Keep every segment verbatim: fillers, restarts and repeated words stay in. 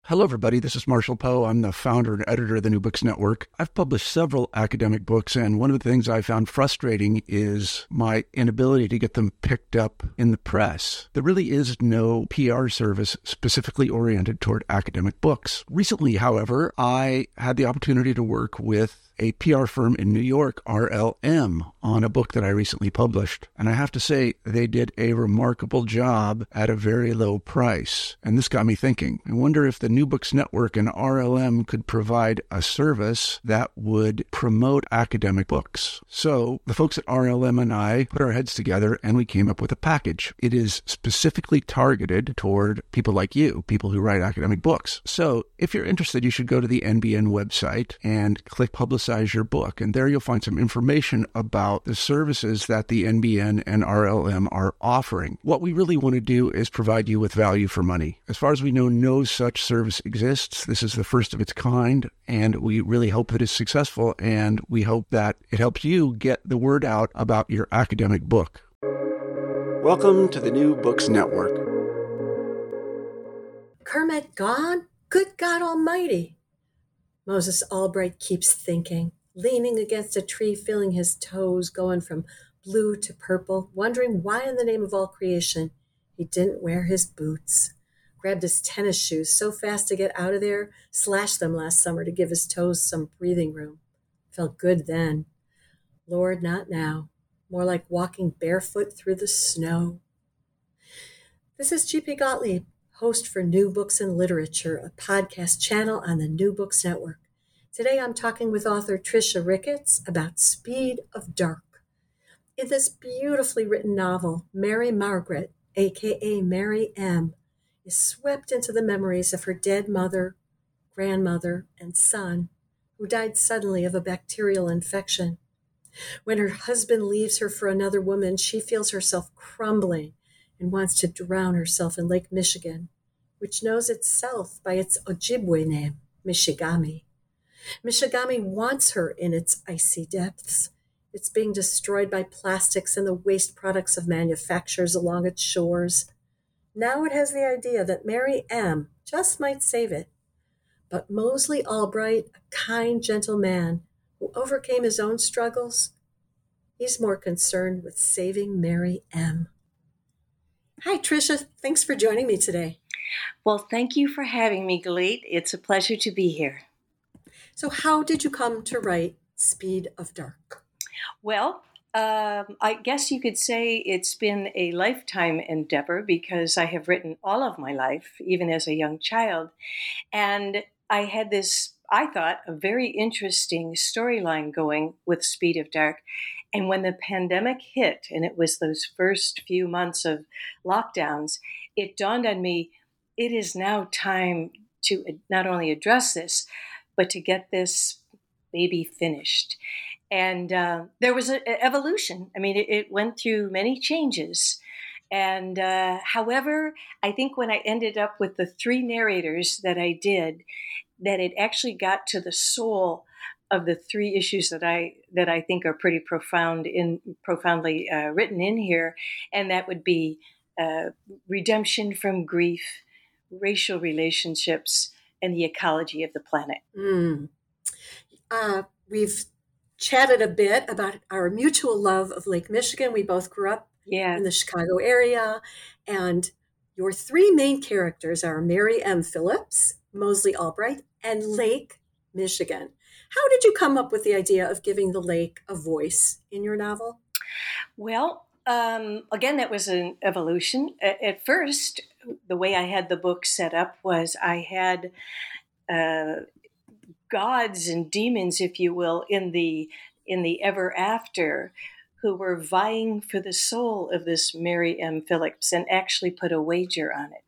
Hello, everybody. This is Marshall Poe. I'm the founder and editor of the New Books Network. I've published several academic books, and one of the things I found frustrating is my inability to get them picked up in the press. There really is no P R service specifically oriented toward academic books. Recently, however, I had the opportunity to work with a P R firm in New York, R L M, on a book that I recently published. And I have to say, they did a remarkable job at a very low price. And this got me thinking. I wonder if the New Books Network and R L M could provide a service that would promote academic books. So the folks at R L M and I put our heads together and we came up with a package. It is specifically targeted toward people like you, people who write academic books. So if you're interested, you should go to the N B N website and click Publicize your book. And there you'll find some information about the services that the N B N and R L M are offering. What we really want to do is provide you with value for money. As far as we know, no such service exists. This is the first of its kind, and we really hope that it's successful, and we hope that it helps you get the word out about your academic book. Welcome to the New Books Network. Kermit gone? Good God Almighty! Moses Albright keeps thinking, leaning against a tree, feeling his toes going from blue to purple, wondering why in the name of all creation he didn't wear his boots. Grabbed his tennis shoes so fast to get out of there, slashed them last summer to give his toes some breathing room. Felt good then. Lord, not now. More like walking barefoot through the snow. This is G P Gottlieb, host for New Books and Literature, a podcast channel on the New Books Network. Today I'm talking with author Tricia Ricketts about Speed of Dark. In this beautifully written novel, Mary Margaret, aka Mary M., is swept into the memories of her dead mother, grandmother, and son, who died suddenly of a bacterial infection. When her husband leaves her for another woman, she feels herself crumbling and wants to drown herself in Lake Michigan, which knows itself by its Ojibwe name, Michigami. Michigami wants her in its icy depths. It's being destroyed by plastics and the waste products of manufacturers along its shores. Now it has the idea that Mary M. just might save it. But Mosley Albright, a kind, gentle man who overcame his own struggles, he's more concerned with saving Mary M. Hi, Tricia. Thanks for joining me today. Well, thank you for having me, Galit. It's a pleasure to be here. So how did you come to write Speed of Dark? Well, um, I guess you could say it's been a lifetime endeavor because I have written all of my life, even as a young child. And I had this, I thought, a very interesting storyline going with Speed of Dark. And when the pandemic hit, and it was those first few months of lockdowns, it dawned on me, it is now time to not only address this, but to get this baby finished. And uh, there was an evolution. I mean, it, it went through many changes. And uh, however, I think when I ended up with the three narrators that I did, that it actually got to the soul of the three issues that I that I think are pretty profound in profoundly uh, written in here, and that would be uh, redemption from grief, racial relationships, and the ecology of the planet. Mm. Uh, we've chatted a bit about our mutual love of Lake Michigan. We both grew up yeah. in the Chicago area, and your three main characters are Mary M. Phillips, Mosley Albright, and Lake Michigan. How did you come up with the idea of giving the lake a voice in your novel? Well, um, again, that was an evolution. At, at first, the way I had the book set up was I had uh, gods and demons, if you will, in the in the ever after, who were vying for the soul of this Mary M. Phillips and actually put a wager on it.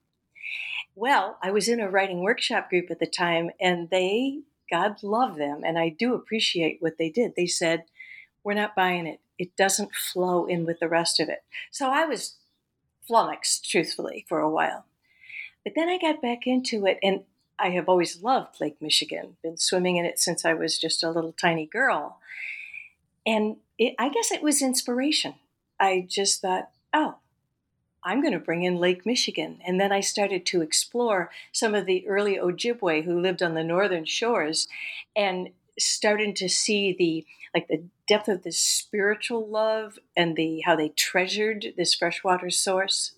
Well, I was in a writing workshop group at the time, and they, God love them, and I do appreciate what they did. They said, we're not buying it. It doesn't flow in with the rest of it. So I was flummoxed, truthfully, for a while. But then I got back into it, and I have always loved Lake Michigan, been swimming in it since I was just a little tiny girl. And it, I guess it was inspiration. I just thought, oh, I'm going to bring in Lake Michigan. And then I started to explore some of the early Ojibwe who lived on the northern shores, and starting to see the like the depth of the spiritual love and the how they treasured this freshwater source.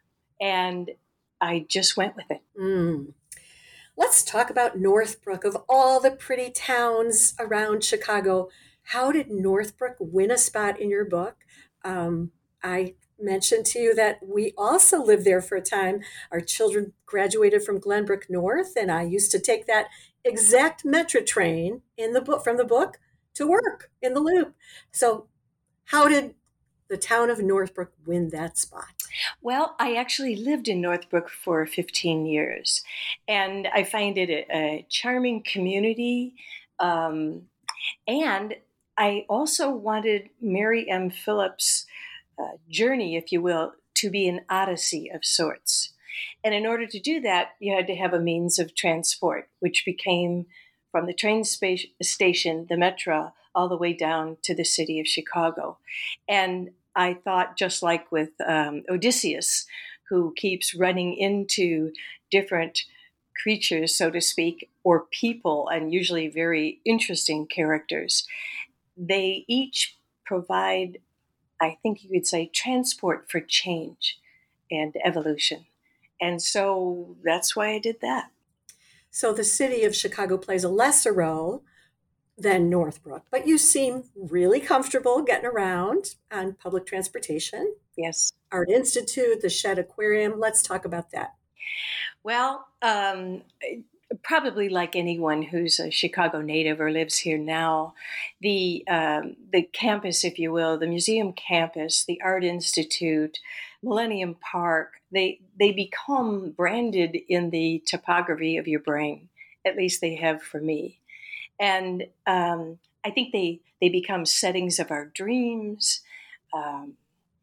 And I just went with it. Mm. Let's talk about Northbrook. Of all the pretty towns around Chicago, how did Northbrook win a spot in your book? Um, I mentioned to you that we also lived there for a time. Our children graduated from Glenbrook North, and I used to take that exact Metro train in the book from the book to work in the Loop. So, how did the town of Northbrook win that spot? Well, I actually lived in Northbrook for fifteen years, and I find it a, a charming community. Um, and I also wanted Mary M. Phillips' uh, journey, if you will, to be an odyssey of sorts. And in order to do that, you had to have a means of transport, which became from the train spa- station, the Metro, all the way down to the city of Chicago. And I thought, just like with um, Odysseus, who keeps running into different creatures, so to speak, or people, and usually very interesting characters, they each provide, I think you could say, transport for change and evolution. And so that's why I did that. So the city of Chicago plays a lesser role than Northbrook, but you seem really comfortable getting around on public transportation. Yes. Art Institute, the Shedd Aquarium. Let's talk about that. Well, um, probably like anyone who's a Chicago native or lives here now, the um, the campus, if you will, the museum campus, the Art Institute, Millennium Park, they they become branded in the topography of your brain. At least they have for me. And um, I think they, they become settings of our dreams, um,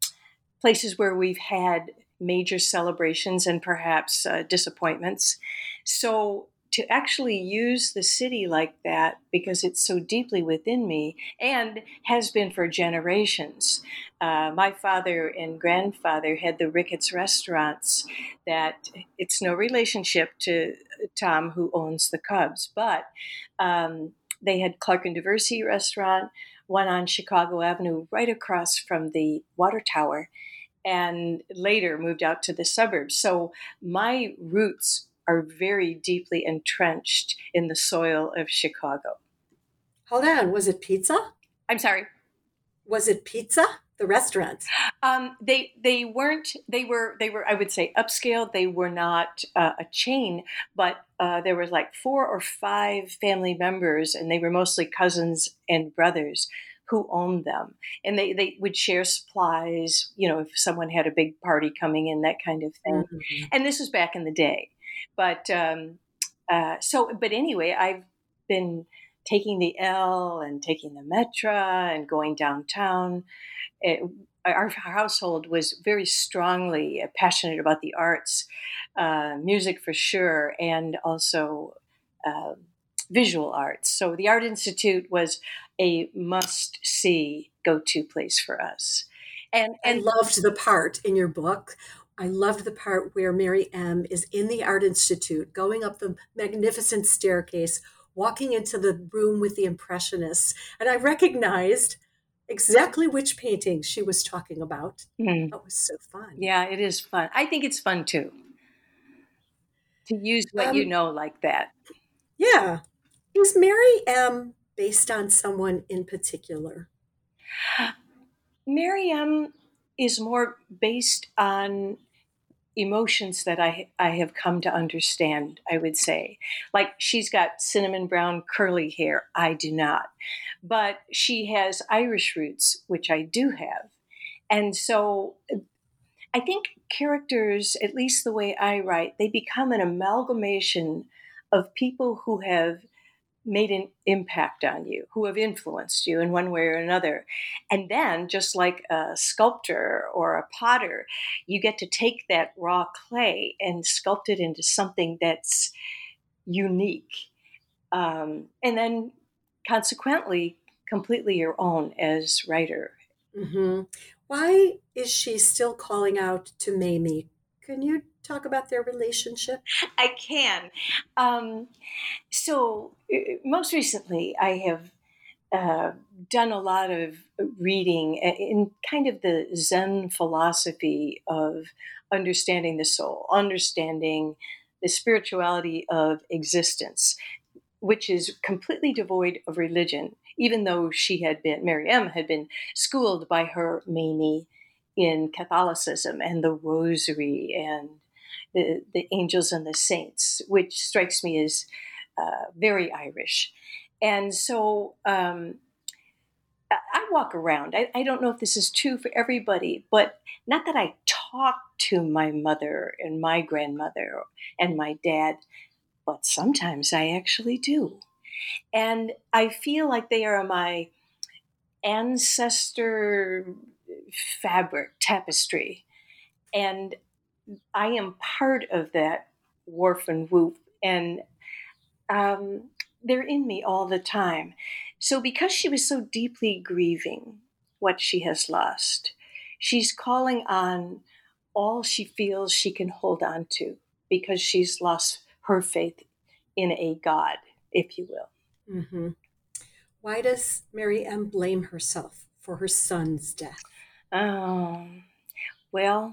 places where we've had major celebrations and perhaps uh, disappointments. So to actually use the city like that, because it's so deeply within me and has been for generations. Uh, my father and grandfather had the Ricketts restaurants that it's no relationship to Tom, who owns the Cubs, but um, they had Clark and Diversey restaurant, one on Chicago Avenue, right across from the water tower, and later moved out to the suburbs. So my roots are very deeply entrenched in the soil of Chicago. Hold on, was it pizza? I'm sorry. Was it pizza? The restaurant? Um, they they weren't. They were they were. I would say upscale. They were not uh, a chain, but uh, there was like four or five family members, and they were mostly cousins and brothers who owned them, and they they would share supplies. You know, if someone had a big party coming in, that kind of thing. Mm-hmm. And this was back in the day, but um, uh, so. But anyway, I've been taking the L and taking the Metro and going downtown. It, our household was very strongly passionate about the arts, uh, music for sure, and also uh, visual arts. So the Art Institute was a must-see, go-to place for us. And, and I loved the part in your book. I loved the part where Mary M. is in the Art Institute, going up the magnificent staircase, walking into the room with the Impressionists. And I recognized exactly which painting she was talking about. Mm. That was so fun. Yeah, it is fun. I think it's fun too, to use what um, you know like that. Yeah. Is Mary M. based on someone in particular? Mary M. is more based on emotions that I I have come to understand, I would say. Like, she's got cinnamon brown curly hair. I do not. But she has Irish roots, which I do have. And so I think characters, at least the way I write, they become an amalgamation of people who have made an impact on you, who have influenced you in one way or another. And then, just like a sculptor or a potter, you get to take that raw clay and sculpt it into something that's unique. Um, and then, consequently, completely your own as writer. Mm-hmm. Why is she still calling out to Mamie? Can you talk about their relationship? I can. Um, so, uh, most recently, I have uh, done a lot of reading in kind of the Zen philosophy of understanding the soul, understanding the spirituality of existence, which is completely devoid of religion, even though she had been, Mary M. had been schooled by her Mamie in Catholicism and the Rosary and the, the angels and the saints, which strikes me as uh, very Irish. And so um, I, I walk around. I, I don't know if this is true for everybody, but not that I talk to my mother and my grandmother and my dad, but sometimes I actually do. And I feel like they are my ancestor fabric, tapestry. And I am part of that warp and woof. And um, they're in me all the time. So, because she was so deeply grieving what she has lost, she's calling on all she feels she can hold on to because she's lost her faith in a God, if you will. Mm-hmm. Why does Mary M. blame herself for her son's death? Um, well,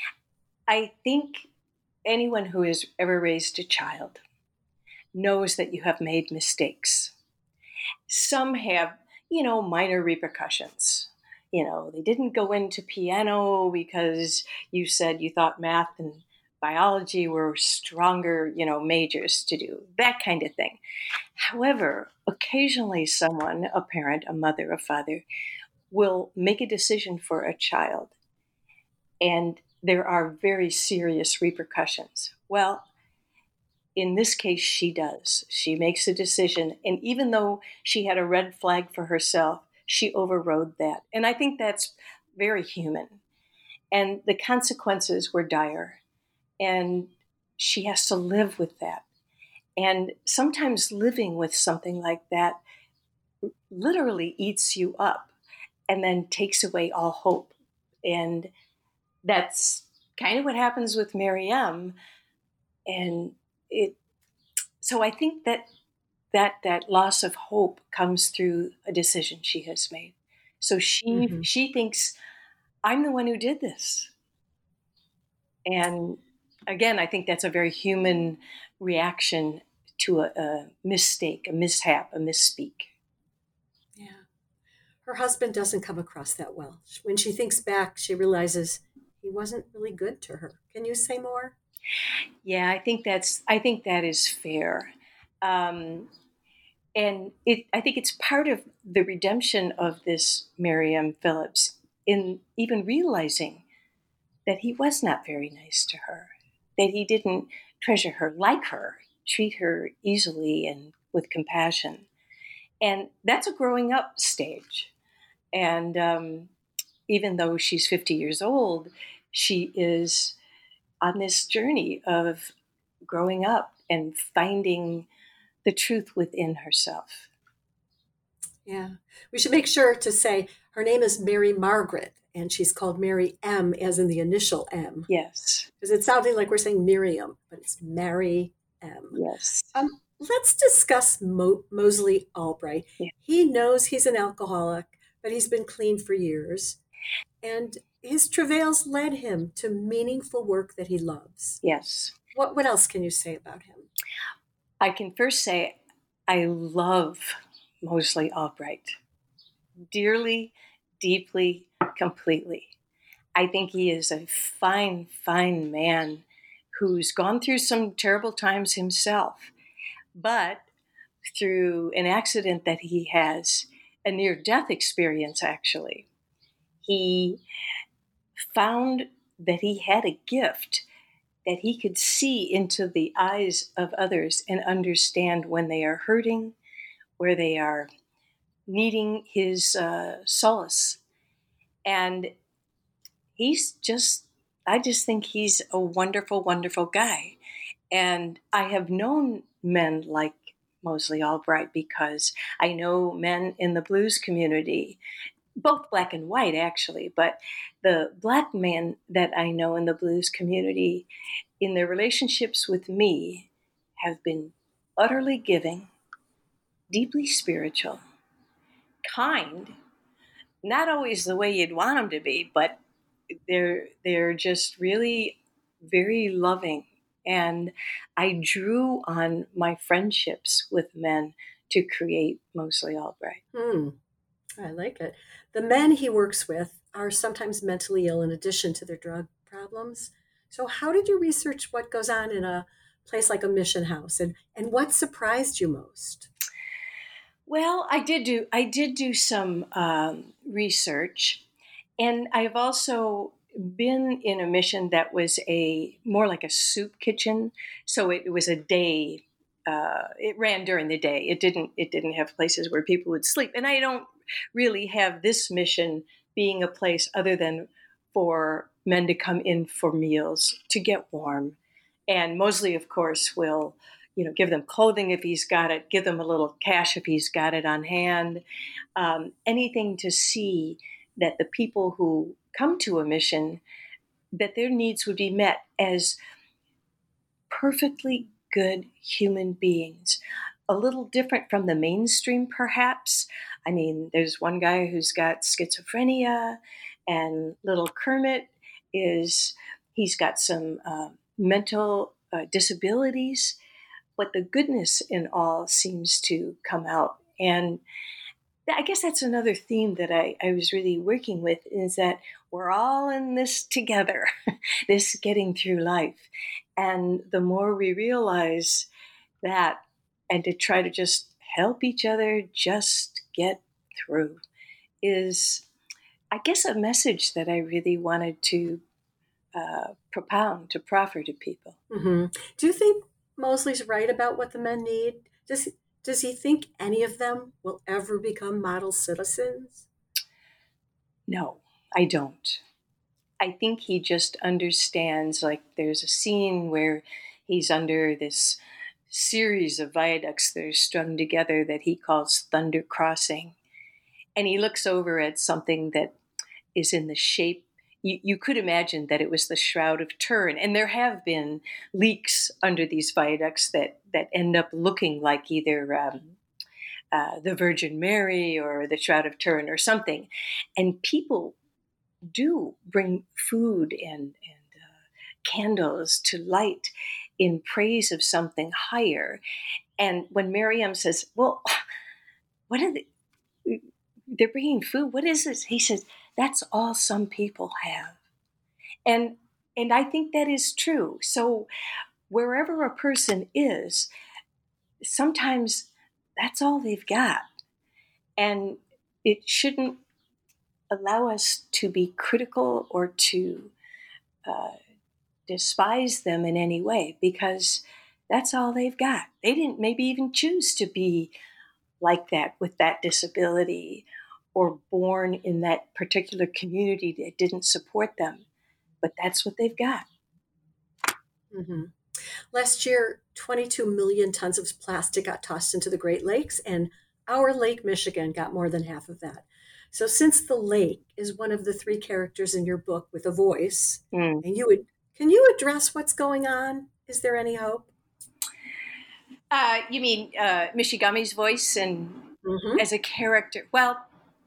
I think anyone who has ever raised a child knows that you have made mistakes. Some have, you know, minor repercussions. You know, they didn't go into piano because you said you thought math and biology were stronger, you know, majors to do, that kind of thing. However, occasionally someone, a parent, a mother, a father, will make a decision for a child, and there are very serious repercussions. Well, in this case, she does. She makes a decision. And even though she had a red flag for herself, she overrode that. And I think that's very human. And the consequences were dire. And she has to live with that. And sometimes living with something like that literally eats you up and then takes away all hope. And that's kind of what happens with Mary M. And it so I think that that that loss of hope comes through a decision she has made. So she Mm-hmm. she thinks I'm the one who did this. And again, I think that's a very human reaction to a, a mistake, a mishap, a misspeak. Yeah. Her husband doesn't come across that well. When she thinks back, she realizes he wasn't really good to her. Can you say more? Yeah, I think that's I think that is fair. Um, and it I think it's part of the redemption of this Miriam Phillips in even realizing that he was not very nice to her, that he didn't treasure her, like her, treat her easily and with compassion. And that's a growing up stage. And um, even though she's fifty years old, she is on this journey of growing up and finding the truth within herself. Yeah. We should make sure to say her name is Mary Margaret, and she's called Mary M, as in the initial M. Yes, Because it's sounding like we're saying Miriam, but it's Mary M. yes, Um, let's discuss Mo- Mosley Albright. yeah, He knows he's an alcoholic, but he's been clean for years. And his travails led him to meaningful work that he loves. yes. What, what else can you say about him? I can first say I love Mosley Albright dearly, deeply, completely. I think he is a fine, fine man who's gone through some terrible times himself, but through an accident that he has, a near death experience actually, he found that he had a gift that he could see into the eyes of others and understand when they are hurting, where they are needing his uh, solace. And he's just, I just think he's a wonderful, wonderful guy. And I have known men like Mosley Albright because I know men in the blues community both black and white, actually, but the black men that I know in the blues community, in their relationships with me, have been utterly giving, deeply spiritual, kind, not always the way you'd want them to be, but they're they're just really very loving. And I drew on my friendships with men to create Mosley Albright. Hmm. I like it. The men he works with are sometimes mentally ill in addition to their drug problems. So how did you research what goes on in a place like a mission house, and, and what surprised you most? Well, I did do I did do some um, research, and I've also been in a mission that was a more like a soup kitchen. So it, it was a day. Uh, it ran during the day. It didn't. It didn't have places where people would sleep. And I don't really have this mission being a place other than for men to come in for meals to get warm. And Mosley, of course, will you know give them clothing if he's got it. Give them a little cash if he's got it on hand. Um, anything to see that the people who come to a mission, that their needs would be met as perfectly good human beings. A little different from the mainstream, perhaps. I mean, there's one guy who's got schizophrenia, and little Kermit is, he's got some uh, mental uh, disabilities, but the goodness in all seems to come out. And I guess that's another theme that I, I was really working with, is that we're all in this together, this getting through life. And the more we realize that, and to try to just help each other just get through, is, I guess, a message that I really wanted to uh, propound, to proffer to people. Mm-hmm. Do you think Mosley's right about what the men need? Does Does he think any of them will ever become model citizens? No, I don't. I think he just understands, like, there's a scene where he's under this series of viaducts that are strung together that he calls Thunder Crossing. And he looks over at something that is in the shape, you, you could imagine that it was the Shroud of Turin. And there have been leaks under these viaducts that, that end up looking like either um, uh, the Virgin Mary or the Shroud of Turin or something. And people do bring food and, and uh, candles to light in praise of something higher. And when Miriam says, well, what are they? They're bringing food. What is this? He says, that's all some people have. And and I think that is true. So wherever a person is, sometimes that's all they've got. And it shouldn't allow us to be critical or to uh, despise them in any way, because that's all they've got. They didn't maybe even choose to be like that, with that disability, or born in that particular community that didn't support them. But that's what they've got. Mm-hmm. Last year, twenty-two million tons of plastic got tossed into the Great Lakes, and our Lake Michigan got more than half of that. So since the lake is one of the three characters in your book with a voice, mm. and you would, can you address what's going on? Is there any hope? Uh, you mean uh, Michigami's voice and mm-hmm. as a character? Well,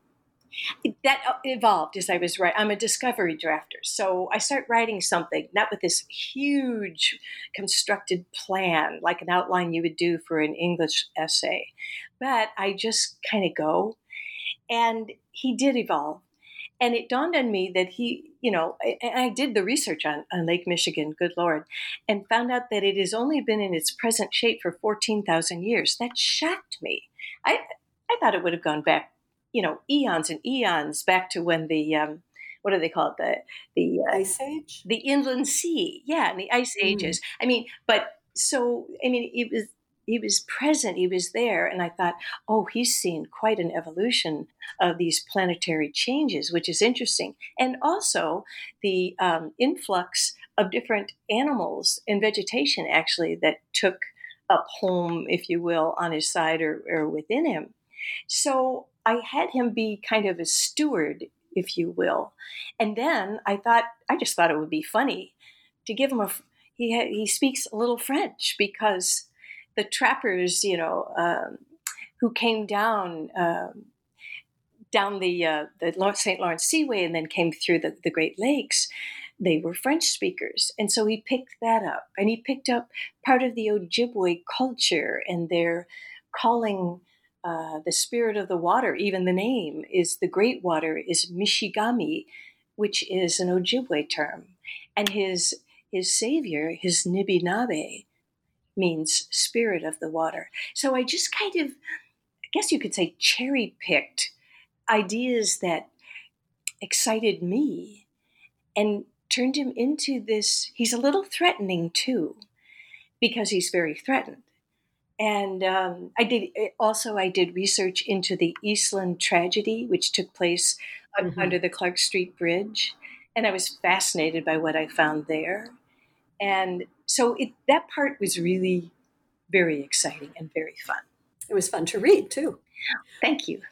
that evolved as I was writing. I'm a discovery drafter. So I start writing something, not with this huge constructed plan, like an outline you would do for an English essay, but I just kind of go. And he did evolve. And it dawned on me that he, you know, I, I did the research on, on Lake Michigan, good Lord, and found out that it has only been in its present shape for fourteen thousand years. That shocked me. I I thought it would have gone back, you know, eons and eons back to when the, um, what do they call it? The, the uh, Ice Age? The Inland Sea. Yeah, in the Ice mm. Ages. I mean, but so, I mean, it was, he was present, he was there. And I thought, oh, he's seen quite an evolution of these planetary changes, which is interesting. And also the um, influx of different animals and vegetation, actually, that took up home, if you will, on his side or, or within him. So I had him be kind of a steward, if you will. And then I thought, I just thought it would be funny to give him a, he, ha, he speaks a little French because the trappers, you know, um, who came down, um, down the, uh, the Saint Lawrence Seaway and then came through the, the Great Lakes, they were French speakers. And so he picked that up, and he picked up part of the Ojibwe culture and their calling uh, the spirit of the water. Even the name is the great water is Mishigami, which is an Ojibwe term. And his, his savior, his Nibinabe, means spirit of the water. So I just kind of, I guess you could say, cherry picked ideas that excited me and turned him into this. He's a little threatening too, because he's very threatened. And um, I did also, I did research into the Eastland tragedy, which took place mm-hmm. under the Clark Street Bridge. And I was fascinated by what I found there. And so it, that part was really very exciting and very fun. It was fun to read too. Thank you.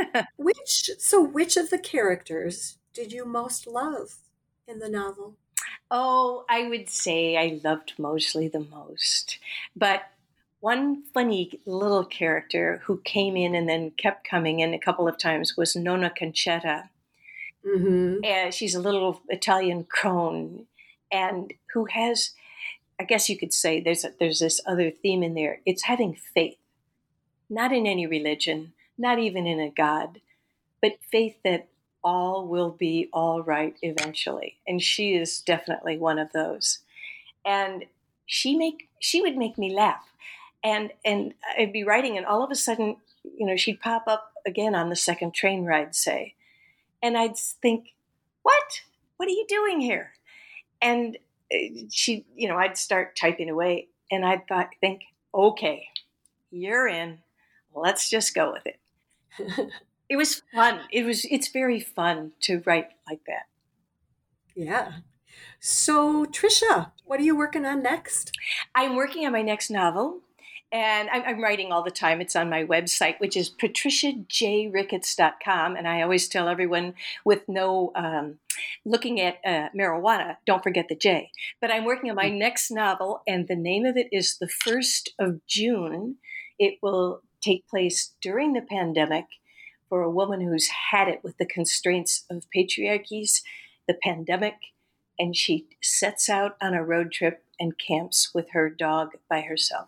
which so which of the characters did you most love in the novel? Oh, I would say I loved Mosley the most. But one funny little character who came in and then kept coming in a couple of times was Nonna Concetta. Mm-hmm. And she's a little Italian crone, and who has, I guess you could say, there's a, there's this other theme in there. It's having faith, not in any religion, not even in a God, but faith that all will be all right eventually. And she is definitely one of those. And she make she would make me laugh. And and I'd be writing, and all of a sudden, you know, she'd pop up again on the second train ride, say. And I'd think, what? What are you doing here? And she, you know, I'd start typing away, and I'd thought, think, okay, you're in. Let's just go with it. It was fun. It was. It's very fun to write like that. Yeah. So, Tricia, what are you working on next? I'm working on my next novel, and I'm, I'm writing all the time. It's on my website, which is patricia j ricketts dot com. And I always tell everyone, with no um, looking at uh, marijuana, don't forget the J. But I'm working on my next novel, and the name of it is The First of June. It will take place during the pandemic for a woman who's had it with the constraints of patriarchies, the pandemic, and she sets out on a road trip and camps with her dog by herself.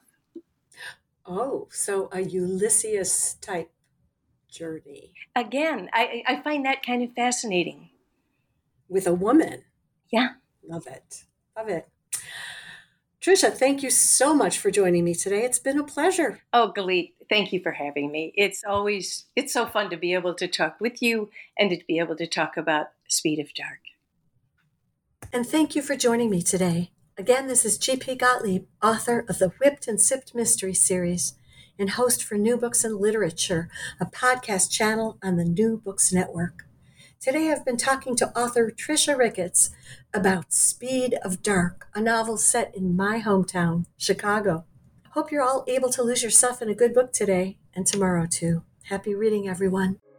Oh, so a Ulysses type journey. Again, I, I find that kind of fascinating. With a woman. Yeah. Love it. Love it. Tricia, thank you so much for joining me today. It's been a pleasure. Oh, Galit, thank you for having me. It's always, it's so fun to be able to talk with you and to be able to talk about Speed of Dark. And thank you for joining me today. Again, this is G P Gottlieb, author of the Whipped and Sipped Mystery Series and host for New Books and Literature, a podcast channel on the New Books Network. Today I've been talking to author Tricia Ricketts about Speed of Dark, a novel set in my hometown, Chicago. Hope you're all able to lose yourself in a good book today and tomorrow too. Happy reading, everyone.